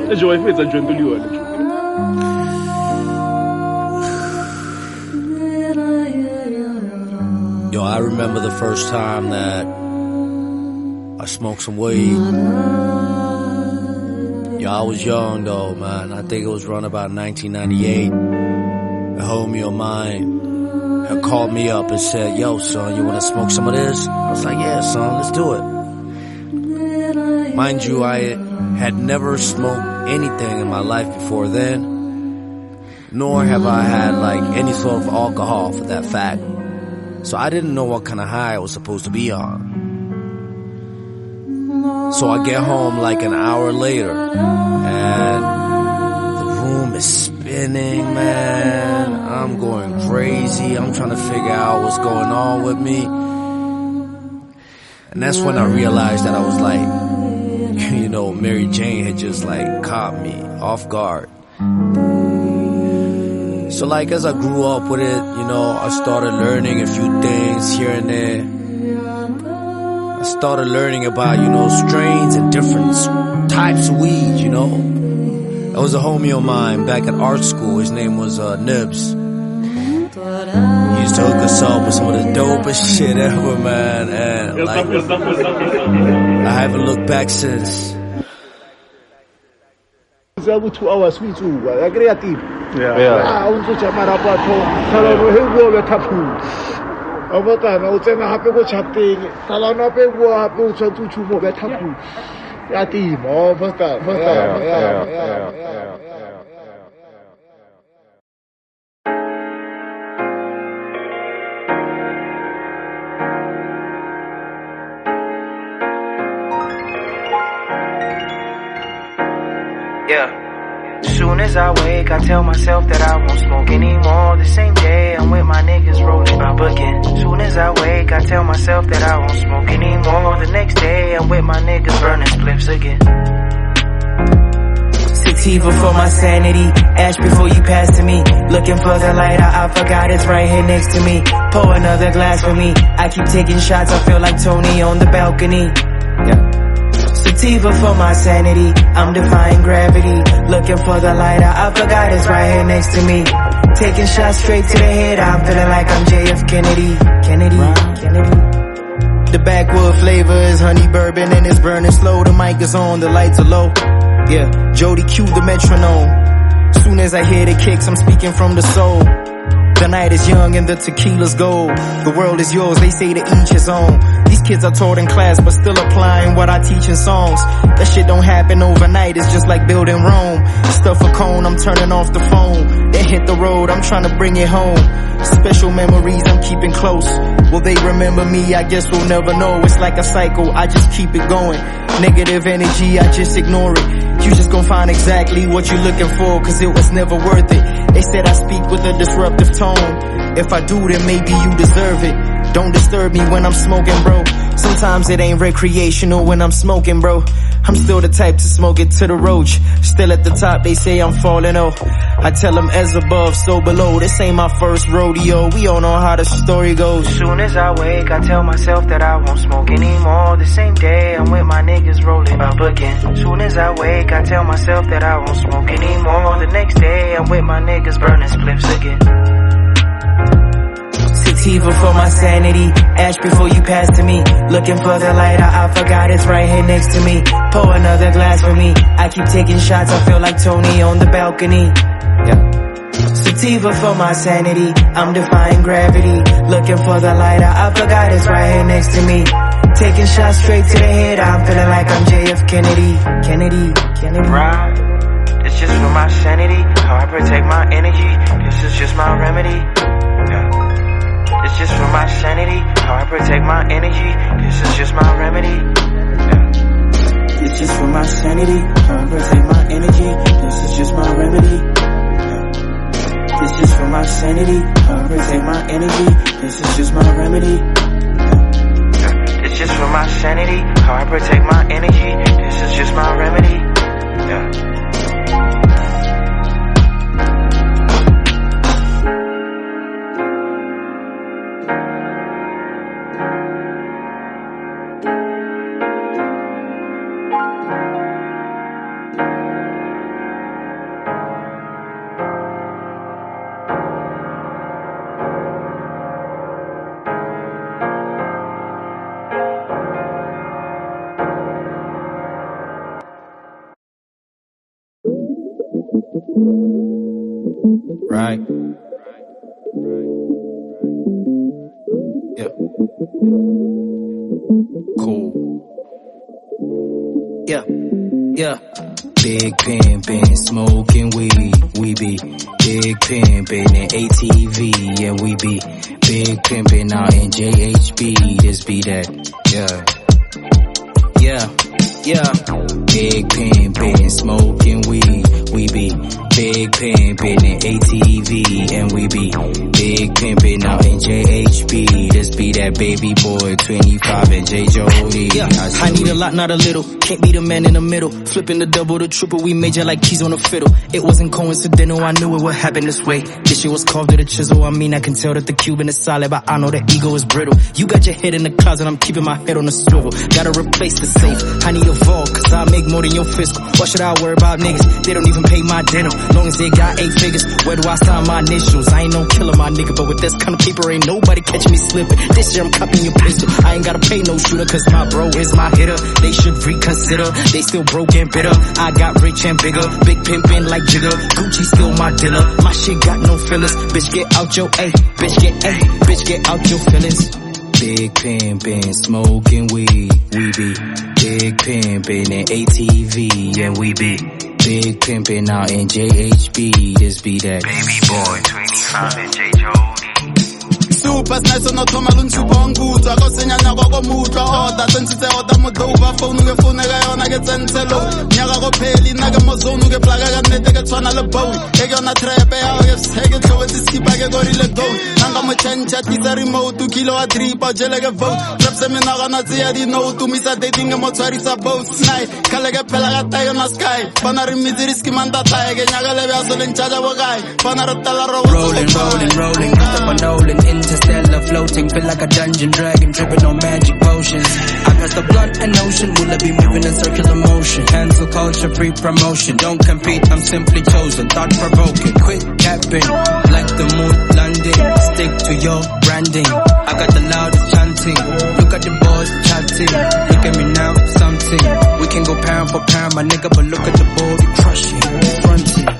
Yo, I remember the first time that I smoked some weed. Yo, I was young though, man. I think it was around about 1998. A homie of mine had called me up and said, yo, son, you wanna smoke some of this? I was like, yeah, son, let's do it. Mind you, I had never smoked anything in my life before then, nor have I had like any sort of alcohol for that fact. So I didn't know what kind of high I was supposed to be on. So I get home like an hour later, and the room is spinning, man. I'm going crazy. I'm trying to figure out what's going on with me. And that's when I realized that I was like, you know, Mary Jane had just like caught me off guard. So like as I grew up with it, you know, I started learning a few things here and there. I started learning about, you know, strains and different types of weed, you know. There was a homie of mine back at art school. His name was Nibs. He used to hook us up with some of the dopest shit ever, man. And like, I haven't looked back since. 2 hours we do, creative. Yeah. Untuk jamar apa tu? Kalau hewa betapu. Apa tak? Mau jangan hape ko chatting. Kalau nak hape ko hape tu cuma betapu. Creative, oh, first. Yeah. Soon as I wake, I tell myself that I won't smoke anymore. The same day, I'm with my niggas rolling my booking. Soon as I wake, I tell myself that I won't smoke anymore. The next day, I'm with my niggas burning spliffs again. Sativa for my sanity. Ash before you pass to me. Looking for the lighter, I forgot it's right here next to me. Pour another glass for me. I keep taking shots, I feel like Tony on the balcony. Yeah. Sativa for my sanity, I'm defying gravity. Looking for the lighter, I forgot it's right here next to me. Taking shots straight to the head, I'm feeling like I'm JF Kennedy. The backwood flavor is honey bourbon and it's burning slow. The mic is on, the lights are low. Yeah, Jody cue the metronome. Soon as I hear the kicks, I'm speaking from the soul. The night is young and the tequila's gold. The world is yours, they say to each his own. These kids are taught in class but still applying what I teach in songs. That shit don't happen overnight, it's just like building Rome. Stuff a cone, I'm turning off the phone. Then hit the road, I'm trying to bring it home. Special memories I'm keeping close. Will they remember me? I guess we'll never know. It's like a cycle, I just keep it going. Negative energy, I just ignore it. You just gon' find exactly what you're looking for, cause it was never worth it. They said I speak with a disruptive tone. If I do, then maybe you deserve it. Don't disturb me when I'm smoking, bro. Sometimes it ain't recreational when I'm smoking, bro. I'm still the type to smoke it to the roach. Still at the top, they say I'm falling off. I tell them as above, so below. This ain't my first rodeo. We all know how the story goes. As soon as I wake, I tell myself that I won't smoke anymore. The same day, I'm with my niggas rolling up again. Soon as I wake, I tell myself that I won't smoke anymore. The next day, I'm with my niggas burning spliffs again. Sativa for my sanity. Ash before you pass to me. Looking for the lighter, I forgot it's right here next to me. Pour another glass for me. I keep taking shots, I feel like Tony on the balcony. Yeah. Sativa for my sanity, I'm defying gravity. Looking for the lighter, I forgot it's right here next to me. Taking shots straight to the head, I'm feeling like I'm JF Kennedy. Right. It's just for my sanity, how I protect my energy. This is just my remedy. Yeah. It's just for my sanity, how I protect my energy. This is just my remedy. Yeah. It's just for my sanity, how I protect my energy. This is just my remedy. Yeah. It's just for my sanity, how I protect my energy. This is just my remedy. Yeah. It's just for my sanity, how I protect my energy. This is just my remedy. Yeah. Right. Yeah. Cool. Yeah. Yeah. Big pimpin', smoking weed, we be big pimpin' in ATV, and we be big pimpin' out in JHB, this be that, yeah. Yeah, yeah. Big pimpin', smoking weed, we be big pimpin' in ATV, and we be big pimpin' out in JHB, this be that baby boy, 25 and J. Jody. Yeah, I need a lot, not a little. Can't be the man in the middle. Flipping the double, the triple, we major like keys on a fiddle. It wasn't coincidental, I knew it would happen this way. This shit was carved with a chisel. I mean, I can tell that the Cuban is solid, but I know that ego is brittle. You got your head in the closet, I'm keeping my head on the swivel. Gotta replace the safe, I need a vault, cause I make more than your fiscal. Why should I worry about niggas? They don't even pay my dinner. Long as they got 8 figures, where do I sign my initials? I ain't no killer, my nigga, but with this kind of paper, ain't nobody catching me slipping. This year I'm copying your pistol. I ain't gotta pay no shooter, cause my bro is my hitter. They should reconsider, they still broke and bitter. I got rich and bigger, big pimpin' like Jigger. Gucci still my dealer, my shit got no fillers. Bitch get out your A, bitch get A, bitch get out your feelings. Big pimpin', smoking weed, we be big pimpin' in ATV, and we be big pimpin' out in JHB, this be that baby boy, 25 and J. Jody. Super nice no thoma lunchubonguza go senyanya go mutwa order sensitse order modova phone ke phone ga yona ke tsentselo nyaka go pheli na ke mozonu ke plaga ka nete ke tswana le bow ke yona trap ya o ke seke tlo wetsi skipa ke go rile go nanga mo change tisa remote kilo a tripa jele ke vote trap se mina gana tsia di no to misa dating mo tshwarisa both night kale ke phela ga tayo na sky bana re miziri skimanda tae ke nyaka le bya so le nchaja bo kai bana re tala ro rolling up and rolling interstellar floating, feel like a dungeon dragon, dripping on magic potions. I got the blunt and ocean, will I be moving in circular motion? Cancel culture, free promotion, don't compete, I'm simply chosen, thought provoking, quick capping, like the moon landing, stick to your branding. I got the loudest chanting, look at the boys chatting, look at me now, something. We can go pound for pound, my nigga, but look at the ball, we crushing, fronting.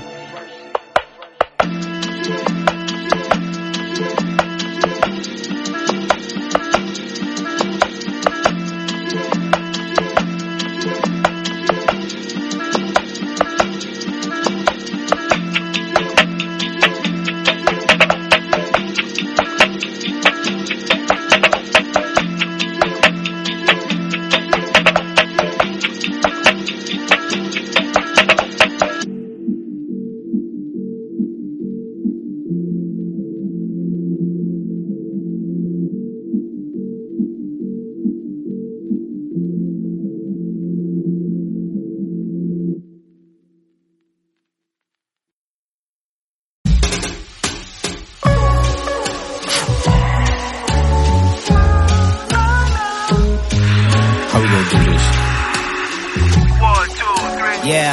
Yeah.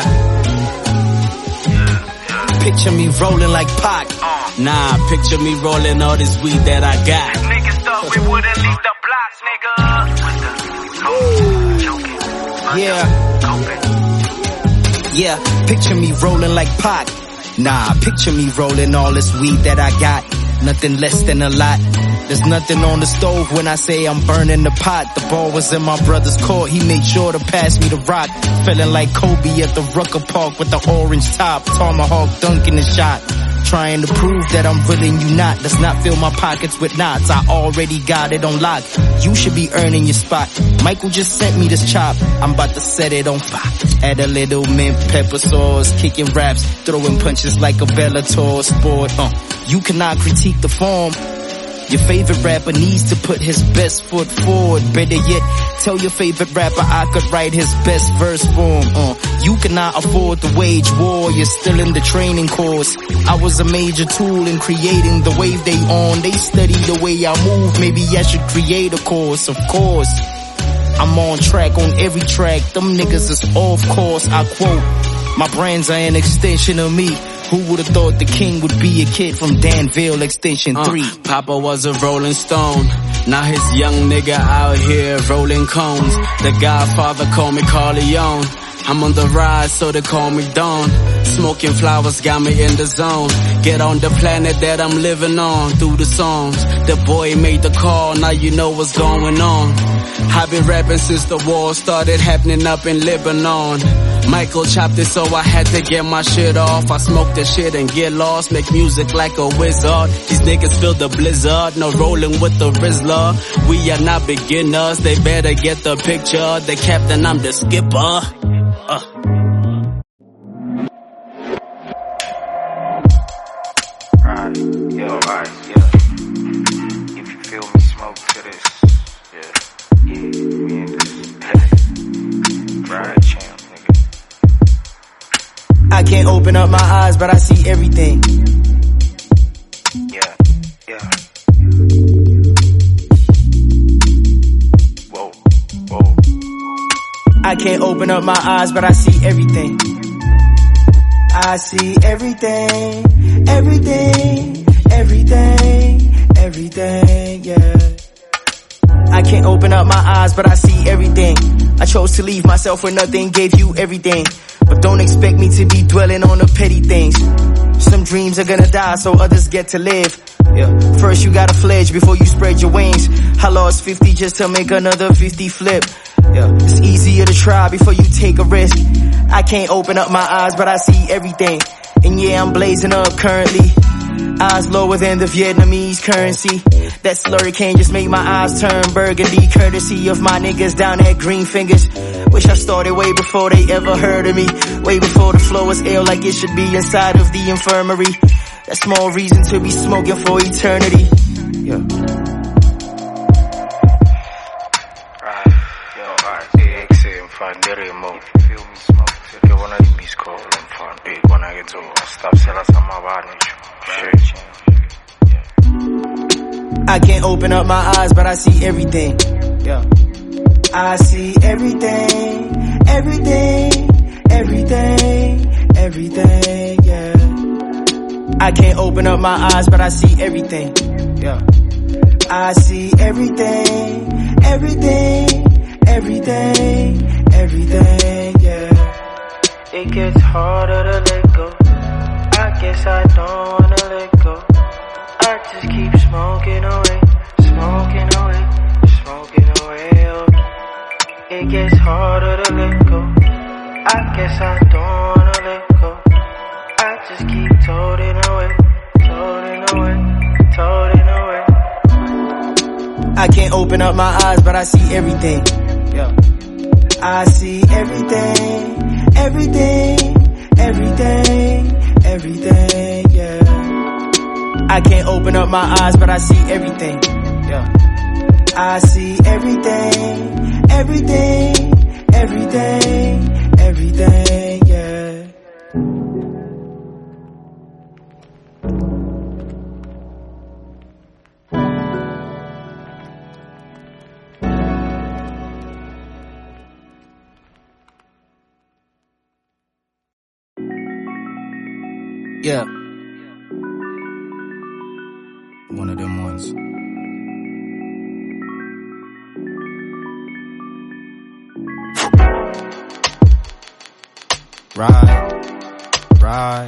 Picture me rolling like Pac. Nah, picture me rolling all this weed that I got. Niggas thought we wouldn't leave the block, nigga. Yeah, picture me rolling like Pac. Nah, picture me rolling all this weed that I got. Nothing less than a lot. There's nothing on the stove when I say I'm burning the pot. The ball was in my brother's court, he made sure to pass me the rock. Feeling like Kobe at the Rucker Park with the orange top. Tomahawk dunking the shot. Trying to prove that I'm willing you not. Let's not fill my pockets with knots, I already got it on lock. You should be earning your spot. Michael just sent me this chop, I'm about to set it on fire. Add a little mint pepper sauce, kicking raps, throwing punches like a Bellator sport. You cannot critique the form. Your favorite rapper needs to put his best foot forward. Better yet, tell your favorite rapper I could write his best verse for him. You cannot afford to wage war, you're still in the training course. I was a major tool in creating the wave they on. They study the way I move, maybe I should create a course, of course. I'm on track on every track, them niggas is off course, I quote. My brands are an extension of me. Who would've thought the king would be a kid from Danville Extension 3? Papa was a rolling stone. Now his young nigga out here rolling cones. The Godfather called me Corleone. I'm on the rise, so they call me Dawn. Smoking flowers got me in the zone. Get on the planet that I'm living on through the songs. The boy made the call, now you know what's going on. I've been rapping since the war started happening up in Lebanon. Michael chopped it, so I had to get my shit off. I smoke the shit and get lost, make music like a wizard. These niggas feel the blizzard, no rolling with the Rizzler. We are not beginners, they better get the picture. The captain, I'm the skipper. Right, yeah. If you feel me, smoke to this. Yeah, me and this. Right, champ, nigga. I can't open up my eyes, but I see everything. Yeah. Whoa. I can't open up my eyes, but I see everything. I see everything, yeah. I can't open up my eyes, but I see everything. I chose to leave myself where nothing gave you everything. But don't expect me to be dwelling on the petty things. Some dreams are gonna die so others get to live. Yeah. First you gotta fledge before you spread your wings. I lost 50 just to make another 50 flip. Yeah. It's easier to try before you take a risk. I can't open up my eyes, but I see everything. And yeah, I'm blazing up currently. Eyes lower than the Vietnamese currency. That slurry can't just make my eyes turn burgundy. Courtesy of my niggas down at Green Fingers. Wish I started way before they ever heard of me. Way before the flow was ill like it should be inside of the infirmary. That's more reason to be smoking for eternity. Yeah. Fan deremo, feel me smoke. Che wanna di mi score, fan big wanna get to stop sell us my varnish. I can't open up my eyes, but I see everything. Yeah. I see everything, yeah. I can't open up my eyes, but I see everything. Yeah. I see everything, yeah. It gets harder to let go. I guess I don't wanna let go. I just keep smoking away. It gets harder to let go. I guess I don't wanna let go. I just keep toting away. I can't open up my eyes, but I see everything. Yeah. I see everything, yeah. I can't open up my eyes, but I see everything. Yeah. I see everything, yeah. Yeah. One of them ones. Right.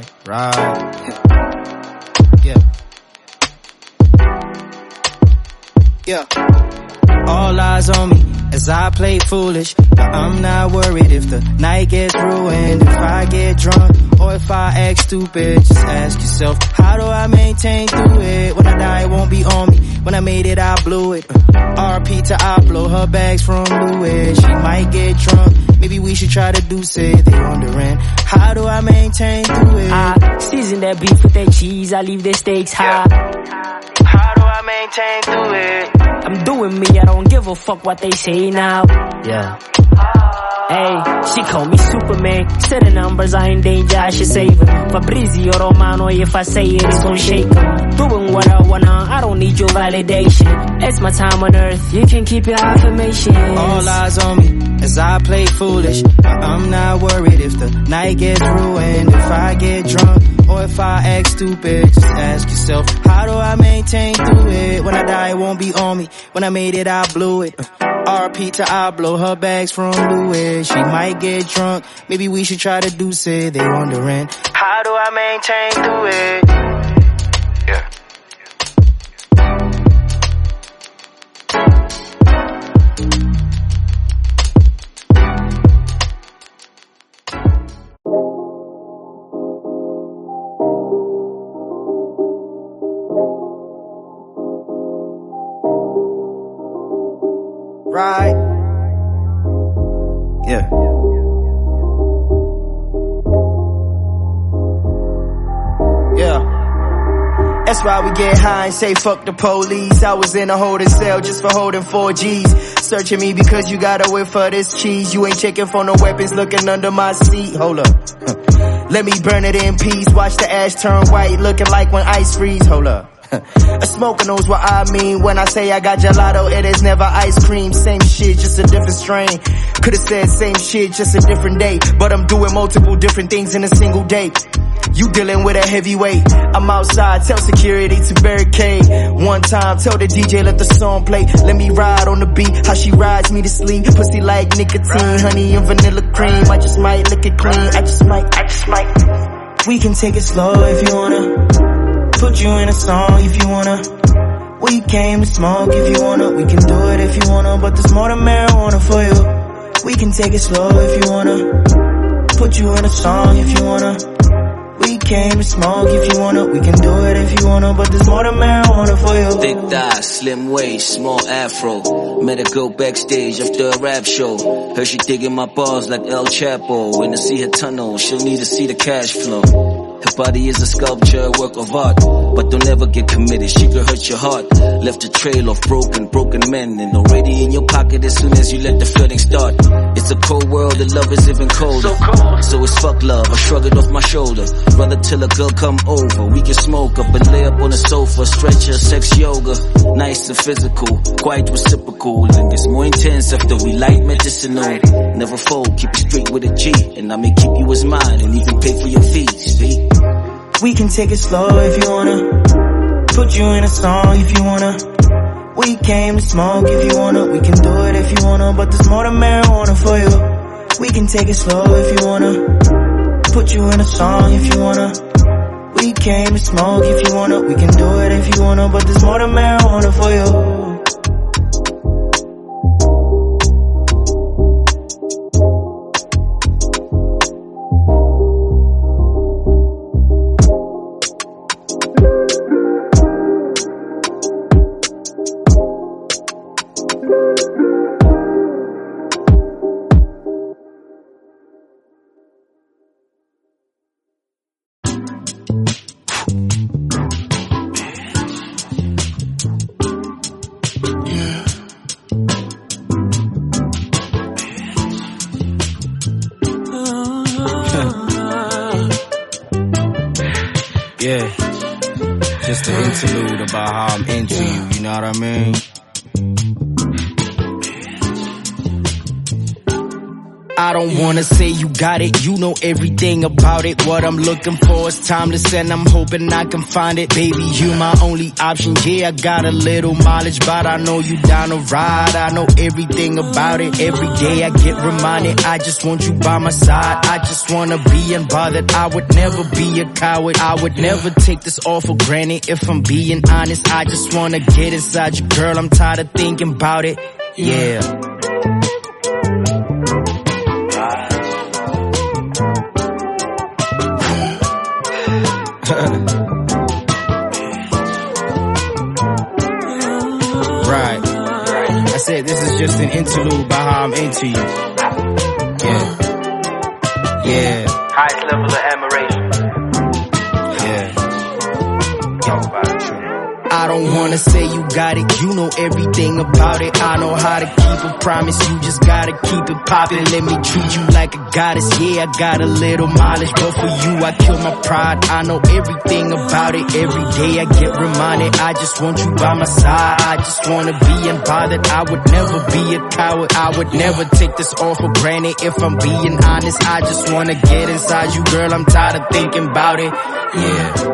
Yeah. All eyes on me as I play foolish. But I'm not worried if the night gets ruined, if I get drunk, or if I act stupid. Just ask yourself, how do I maintain through it? When I die, it won't be on me. When I made it, I blew it. RP to Oplo, her bags from Louis. She might get drunk, maybe we should try to do it. They wondering, how do I maintain through it? I season that beef with that cheese, I leave the stakes high. How do I maintain through it? I'm doing me, I don't give a fuck what they say now. Yeah. Hey, she call me Superman. Said the numbers are in danger, I should save him. Fabrizio Romano, if I say it, it's gon' shake him. Doing what I wanna, I don't need your validation. It's my time on earth, you can keep your affirmations. All eyes on me as I play foolish. But I'm not worried if the night gets ruined, if I get drunk, or if I act stupid. Just ask yourself, how do I maintain through it? When I die, it won't be on me. When I made it, I blew it. RP to I blow her bags from Louis. She might get drunk. Maybe we should try to do say they wondering. How do I maintain through it? Yeah. Right. Yeah. Yeah. That's why we get high and say fuck the police. I was in a holding cell just for holding 4 G's. Searching me because you got away for this cheese. You ain't checking for no weapons looking under my seat. Hold up. Let me burn it in peace. Watch the ash turn white looking like when ice freeze. Hold up. A smoker knows what I mean when I say I got gelato, it is never ice cream. Same shit, just a different strain. Could've said same shit, just a different day. But I'm doing multiple different things in a single day. You dealing with a heavyweight. I'm outside, tell security to barricade. One time, tell the DJ let the song play. Let me ride on the beat, how she rides me to sleep. Pussy like nicotine, honey and vanilla cream. I just might lick it clean, I just might. We can take it slow if you wanna. Put you in a song if you wanna. We came to smoke if you wanna. We can do it if you wanna, but there's more than marijuana for you. We can take it slow if you wanna. Put you in a song if you wanna. We came to smoke if you wanna. We can do it if you wanna, but there's more than marijuana for you. Thick thighs, slim waist, small afro. Met a girl backstage after a rap show. Heard she digging my bars like El Chapo. When I see her tunnel, she'll need to see the cash flow. Her body is a sculpture, a work of art. But don't ever get committed, she could hurt your heart. Left a trail of broken men. And already in your pocket as soon as you let the flirting start. It's a cold world, the love is even colder. So it's fuck love, I shrug it off my shoulder. Rather till a girl come over, we can smoke up and lay up on the sofa. Stretcher, sex yoga, nice and physical, quite reciprocal. And it's more intense after we light medicinal. Never fold, keep it straight with a G. And I may keep you as mine and even pay for your fees, see? We can take it slow if you wanna. Put you in a song if you wanna. We came to smoke if you wanna. We can do it if you wanna, but there's more than marijuana for you. We can take it slow if you wanna. Put you in a song if you wanna. We came to smoke if you wanna. We can do it if you wanna, but there's more than marijuana for you. Yeah, just an interlude about how I'm into you, you know what I mean? I don't wanna say you got it, you know everything about it. What I'm looking for is timeless and I'm hoping I can find it. Baby, you my only option, yeah, I got a little mileage, but I know you down to ride. I know everything about it, every day I get reminded. I just want you by my side, I just wanna be unbothered. I would never be a coward, I would never take this all for granted. If I'm being honest, I just wanna get inside you, girl, I'm tired of thinking about it, yeah. Right. I said this is just an interlude about how I'm into you. Yeah. Yeah. Highest level of admiration. Yeah. Talk about it. I don't wanna say you got it, you know everything about it. I know how to keep a promise, you just gotta keep it poppin'. Let me treat you like a goddess, yeah, I got a little mileage, but for you I kill my pride. I know everything about it, every day I get reminded. I just want you by my side, I just wanna be unbothered. I would never be a coward, I would never take this all for granted. If I'm being honest, I just wanna get inside you, girl, I'm tired of thinking about it, yeah.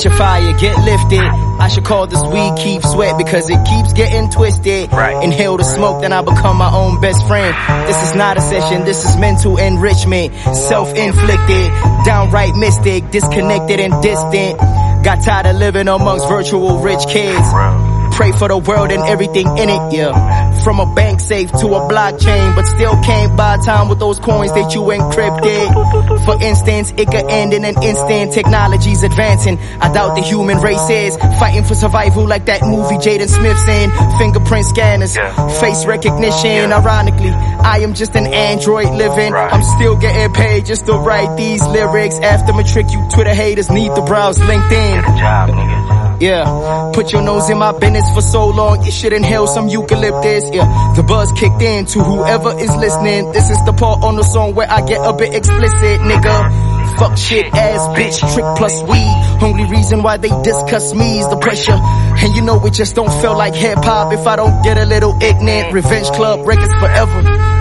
Catch a fire, get lifted. I should call this weed keep sweat because it keeps getting twisted. Inhale the smoke, then I become my own best friend. This is not a session, this is mental enrichment. Self-inflicted, downright mystic, disconnected and distant. Got tired of living amongst virtual rich kids. Pray for the world and everything in it, yeah. From a bank safe to a blockchain, but still can't buy time with those coins that you encrypted. For instance, it could end in an instant. Technology's advancing. I doubt the human race is fighting for survival like that movie Jaden Smith's in. Fingerprint scanners, face recognition. Ironically, I am just an android living. I'm still getting paid just to write these lyrics. After matric, you Twitter haters need to browse LinkedIn. Get a job, nigga. Yeah, put your nose in my business for so long, you should inhale some eucalyptus. Yeah, the buzz kicked in to whoever is listening. This is the part on the song where I get a bit explicit, nigga. Fuck shit, ass bitch, trick plus weed. Only reason why they discuss me is the pressure. And you know it just don't feel like hip hop if I don't get a little ignorant. Revenge Club records forever.